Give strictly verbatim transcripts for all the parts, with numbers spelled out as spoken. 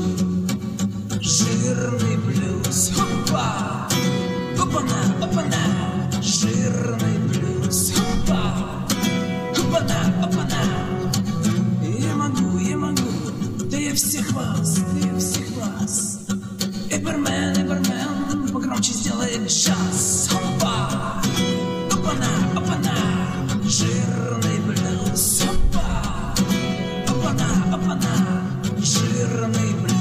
Жирный блюз. Опа! Опана, опана! Жирный блюз. Опа! Опана, опана! Я могу, я могу, да я всех вас, да я всех вас. Эбермен, эбермен, погромче сделай джаз. Опа! Опана, опана! Жирный блюз. Опа! Опана, опана! Жирный блюз.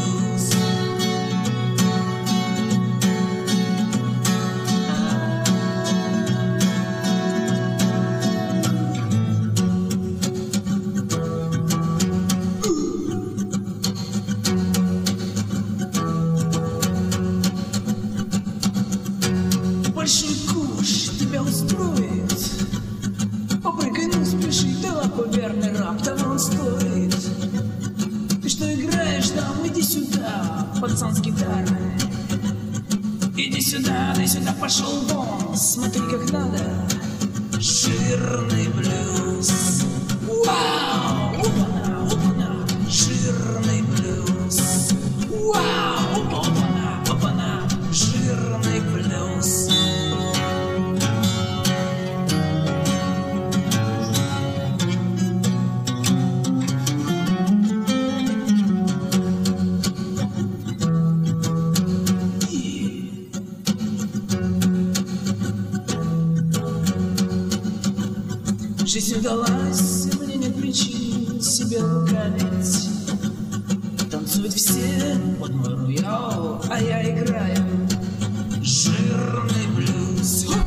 Большой куш тебя устроит. Попрыгай, ну спеши, да лапа верный раб, того он стоит. Ты что играешь там, иди сюда, пацан с гитарой. Иди сюда, иди сюда, пошел вон, смотри как надо. Жирный блюз. Вау! Опана, опана! Жирный блюз. Вау! Опана, опана! Жирный блюз. Жизнь удалась, мне нет причин себя лукавить. Танцуют все под мой роял, а я играю жирный блюз.